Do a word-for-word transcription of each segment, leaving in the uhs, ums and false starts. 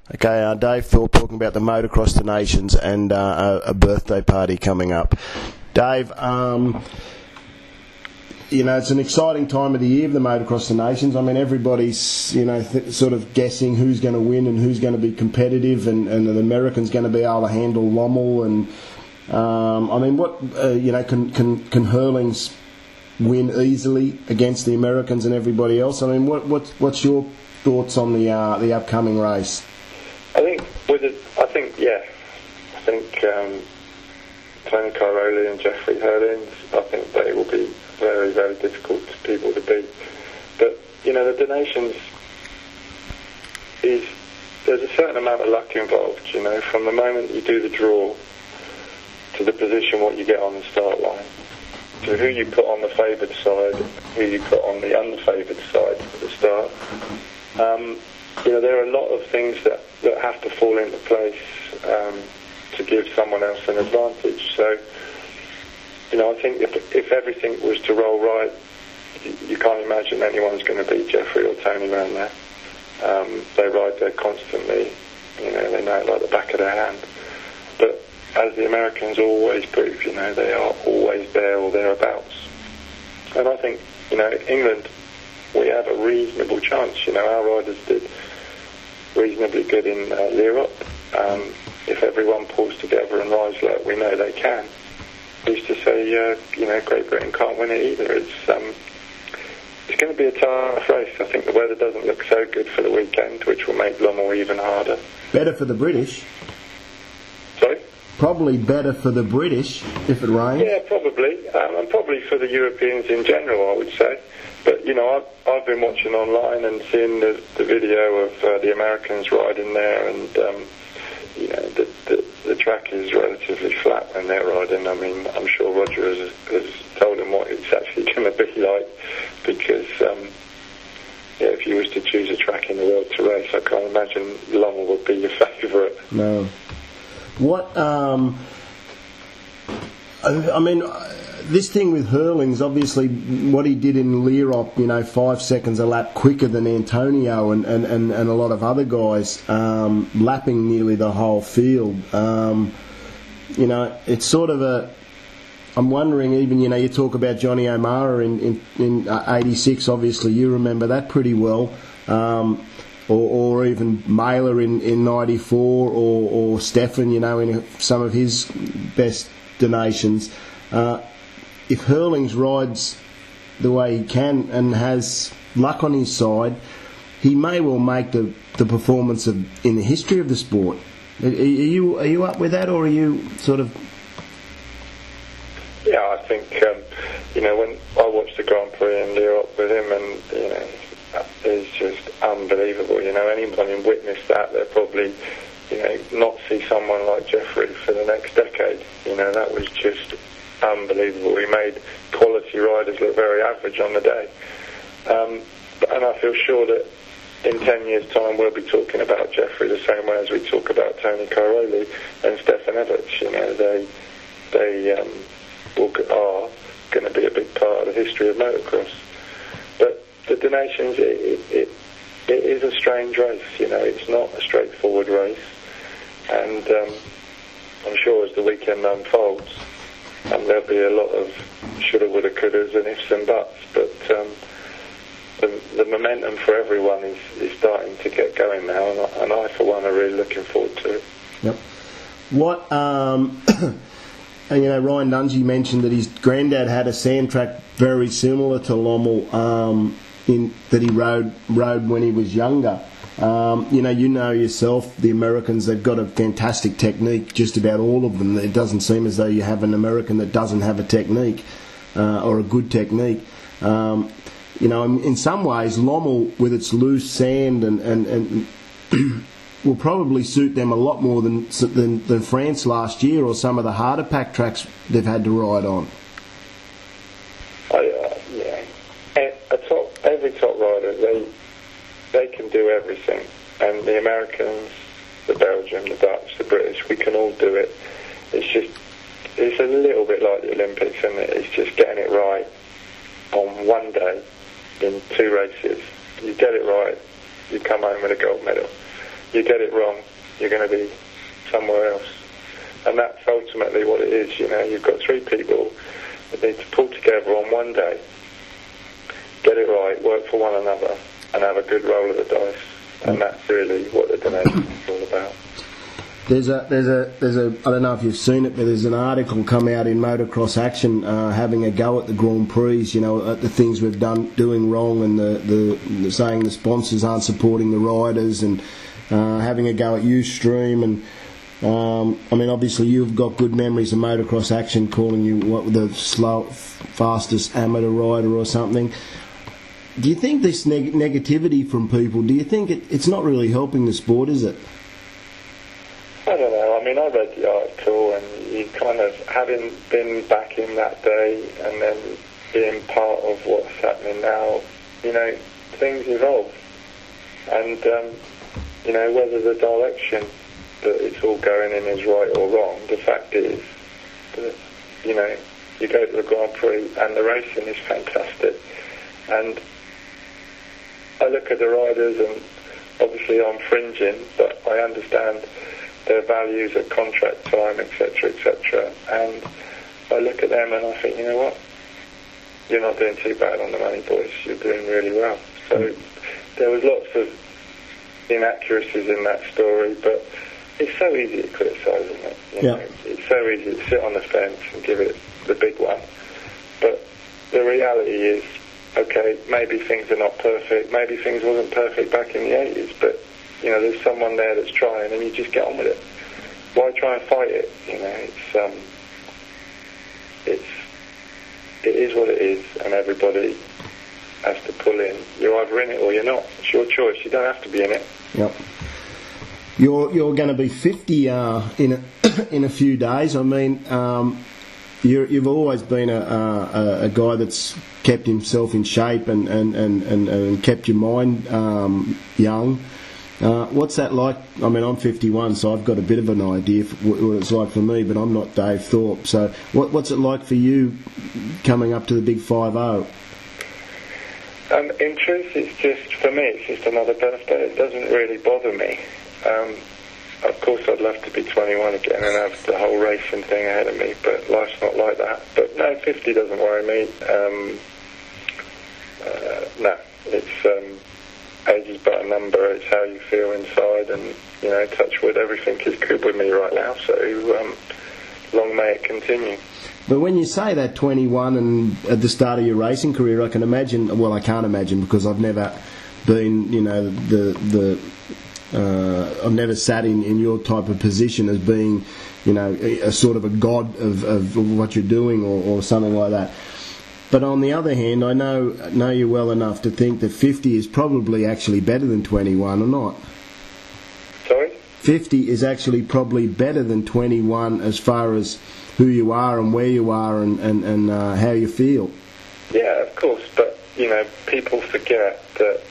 Okay, uh, Dave Thorpe talking about the Motocross the Nations and uh, a, a birthday party coming up. Dave, um, you know, it's an exciting time of the year, the Motocross the Nations. I mean, everybody's, you know, th- sort of guessing who's going to win and who's going to be competitive, and, and the Americans going to be able to handle Lommel. And um, I mean, what uh, you know, can can can Hurlings win easily against the Americans and everybody else? I mean, what what what's your thoughts on the uh, the upcoming race? I think with it, I think yeah, I think um, Tony Cairoli and Jeffrey Hurlings, I think they will be very, very difficult for people to beat. But, you know, the donations is, there's a certain amount of luck involved, you know, from the moment you do the draw to the position what you get on the start line, to who you put on the favoured side, who you put on the unfavoured side at the start. Um, you know, there are a lot of things that, that have to fall into place um, to give someone else an advantage. So, you know, I think if, if everything was to roll right, you, you can't imagine anyone's going to beat Jeffrey or Tony around there. Um, they ride there constantly. You know, they know it like the back of their hand. But as the Americans always prove, you know, they are always there or thereabouts. And I think, you know, England, we have a reasonable chance. You know, our riders did reasonably good in uh, Lierop. Um, if everyone pulls together and rides like we know they can, who's to say, uh, you know, Great Britain can't win it either? It's um, it's going to be a tough race. I think the weather doesn't look so good for the weekend, which will make Lommel even harder. Better for the British. Sorry? Probably better for the British if it rains. Yeah, probably. Um, and probably for the Europeans in general, I would say. But, you know, I've, I've been watching online and seeing the, the video of uh, the Americans riding there, and, um, you know, the, the, the track is relatively flat when they're riding. I mean, I'm sure Roger has, has told them what it's actually going to be like, because, um, yeah, if you was to choose a track in the world to race, I can't imagine Lommel would be your favourite. No. What, um, I, I mean, this thing with Hurlings, obviously, what he did in Lierop, you know, five seconds a lap quicker than Antonio and, and, and, and a lot of other guys, um, lapping nearly the whole field. Um, you know, it's sort of a... I'm wondering, even, you know, you talk about Johnny O'Mara in, in, in eighty-six, obviously, you remember that pretty well. Um, or, or even Mailer in, in ninety-four, or, or Stefan, you know, in some of his best donations. Uh, if Hurlings rides the way he can and has luck on his side, he may well make the, the performance of, in the history of the sport. Are, are you are you up with that, or are you sort of... Yeah, I think, um, you know, when I watched the Grand Prix in Europe with him, and, you know, it's just unbelievable. You know, anyone who witnessed that, they'll probably, you know, not see someone like Jeffrey for the next decade. You know, that was just unbelievable. He made quality riders look very average on the day. Um, and I feel sure that in ten years' time we'll be talking about Jeffrey the same way as we talk about Tony Cairoli and Stefan Everts. You know, they, they, um, are going to be a big part of the history of motocross. But the donations, it, it, it, it is a strange race, you know, it's not a straightforward race. And um, I'm sure as the weekend unfolds, um, there'll be a lot of shoulda, woulda, couldas and ifs and buts. But um, the, the momentum for everyone is, is starting to get going now, and I, and I, for one, are really looking forward to it. Yep. What... Um And, you know, Ryan Dungey mentioned that his granddad had a sand track very similar to Lommel, um, in that he rode rode when he was younger. Um, you know, you know yourself, the Americans, they've got a fantastic technique, just about all of them. It doesn't seem as though you have an American that doesn't have a technique, uh, or a good technique. Um, you know, in, in some ways, Lommel, with its loose sand and... and, and will probably suit them a lot more than, than than France last year, or some of the harder pack tracks they've had to ride on. I, uh, yeah, a top, every top rider, they they can do everything, and the Americans, the Belgian, the Dutch, the British, we can all do it. It's just, it's a little bit like the Olympics, isn't it? It's just getting it right on one day in two races. You get it right, you come home with a gold medal. you get it wrong, you're going to be somewhere else. And that's ultimately what it is, you know. You've got three people that need to pull together on one day, get it right, work for one another, and have a good roll of the dice. And that's really what the donation is all about. There's a, there's a, there's a. I don't know if you've seen it, but there's an article come out in Motocross Action uh, having a go at the Grand Prix. You know, at the things we've done doing wrong, and the, the, the saying the sponsors aren't supporting the riders, and uh, having a go at Ustream. And um, I mean, obviously you've got good memories of Motocross Action calling you what the slow, fastest amateur rider or something. Do you think this neg- negativity from people? Do you think it, it's not really helping the sport, is it? I don't know. I mean, I read the article, and you kind of, having been back in that day and then being part of what's happening now, you know, things evolve. And, um, you know, whether the direction that it's all going in is right or wrong, the fact is that, you know, you go to the Grand Prix and the racing is fantastic. And I look at the riders, and obviously I'm fringing, but I understand their values at contract time, et cetera, et cetera. And I look at them and I think, you know what? You're not doing too bad on the money, boys. You're doing really well. So there was lots of inaccuracies in that story, but it's so easy to criticise, isn't it? You yeah. know, it's so easy to sit on the fence and give it the big one. But the reality is, okay, maybe things are not perfect. Maybe things wasn't perfect back in the eighties, but you know, there's someone there that's trying, and you just get on with it. Why try and fight it? You know, it's um, it's it is what it is, and everybody has to pull in. You're either in it or you're not. It's your choice. You don't have to be in it. Yep. You're you're going to be fifty uh, in a in a few days. I mean, um, you're, you've always been a, a a guy that's kept himself in shape and and, and, and, and kept your mind um, young. Uh, what's that like? I mean, I'm fifty-one, so I've got a bit of an idea of what it's like for me, but I'm not Dave Thorpe. So what, what's it like for you coming up to the big five oh? Um, in truth, it's just, for me, it's just another birthday. It doesn't really bother me. Um, of course, I'd love to be twenty-one again and have the whole racing thing ahead of me, but life's not like that. But no, fifty doesn't worry me. Um, uh, no, it's... Um, age is but a number. It's how you feel inside, and you know, touch wood, everything is good with me right now, so um, long may it continue. But when you say that twenty-one and at the start of your racing career, I can imagine, well I can't imagine because I've never been, you know, the the uh, I've never sat in, in your type of position as being, you know, a, a sort of a god of, of what you're doing or, or something like that. But on the other hand, I know know you well enough to think that fifty is probably actually better than twenty-one, or not? Sorry? fifty is actually probably better than twenty-one as far as who you are and where you are and, and, and uh, how you feel. Yeah, of course, but, you know, people forget that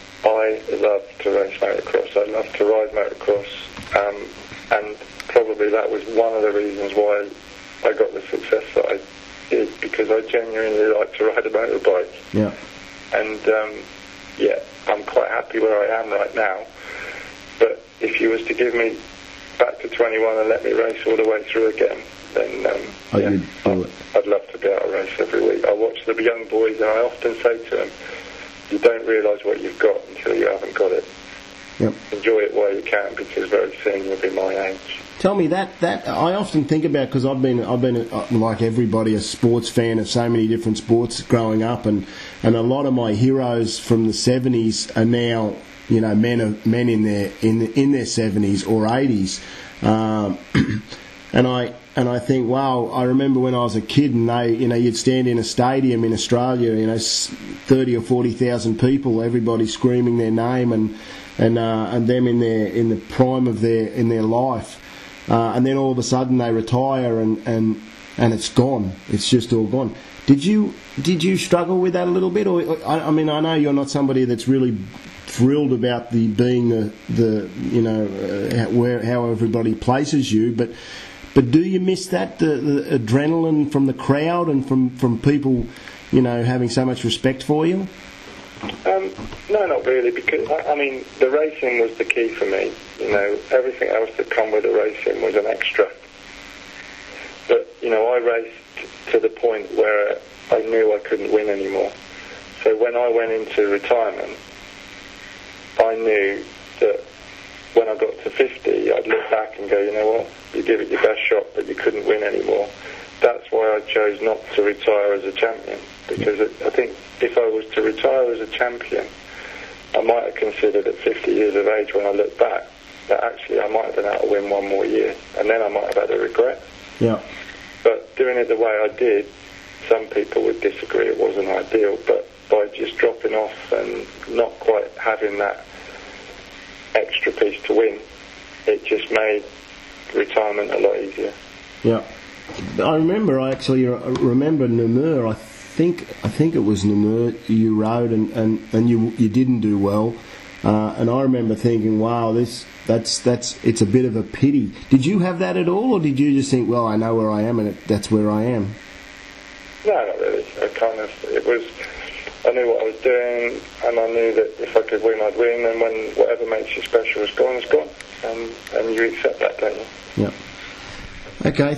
I love to race motocross. I love to ride motocross, um, and probably that was one of the reasons why I got the success that I did, because I genuinely like to ride a motorbike. Yeah. And um, yeah, I'm quite happy where I am right now. But if you was to give me back to twenty-one and let me race all the way through again, then um, oh, yeah, you'd do it. I'd love to be able to race every week. I watch the young boys, and I often say to them, "You don't realise what you've got until you haven't got it. Yep. Enjoy it while you can, because very soon you'll be my age." Tell me that that I often think about, because I've been I've been uh, like everybody, a sports fan of so many different sports growing up, and, and a lot of my heroes from the seventies are now, you know, men of, men in their in in their seventies or eighties, um, and I and I think, wow, I remember when I was a kid, and they, you know, you'd stand in a stadium in Australia, you know, thirty or forty thousand people, everybody screaming their name, and and uh, and them in their in the prime of their in their life. Uh, and then all of a sudden they retire and, and and it's gone. It's just all gone. Did you did you struggle with that a little bit? Or I, I mean, I know you're not somebody that's really thrilled about the being the the you know uh, where how everybody places you, but but do you miss that the, the adrenaline from the crowd and from, from people, you know, having so much respect for you? Um, no, not really, because, I, I mean, the racing was the key for me. You know, everything else that come with the racing was an extra. But, you know, I raced to the point where I knew I couldn't win anymore. So when I went into retirement, I knew that when I got to fifty, I'd look back and go, you know what, you give it your best shot, but you couldn't win anymore. That's why I chose not to retire as a champion, because it, I think if I was to retire as a champion, I might have considered at fifty years of age, when I look back, that actually I might have been able to win one more year, and then I might have had a regret. Yeah. But doing it the way I did, some people would disagree it wasn't ideal, but by just dropping off and not quite having that extra piece to win, it just made retirement a lot easier. Yeah. I remember, I actually remember Namur, I think I think it was Namur you rode and, and, and you you didn't do well. Uh, and I remember thinking, wow, this that's that's it's a bit of a pity. Did you have that at all, or did you just think, well, I know where I am and it, that's where I am? No, not really. I kind of, it was, I knew what I was doing, and I knew that if I could win, I'd win, and when whatever makes you special is gone, is gone. And, and you accept that, don't you? Yeah. Okay.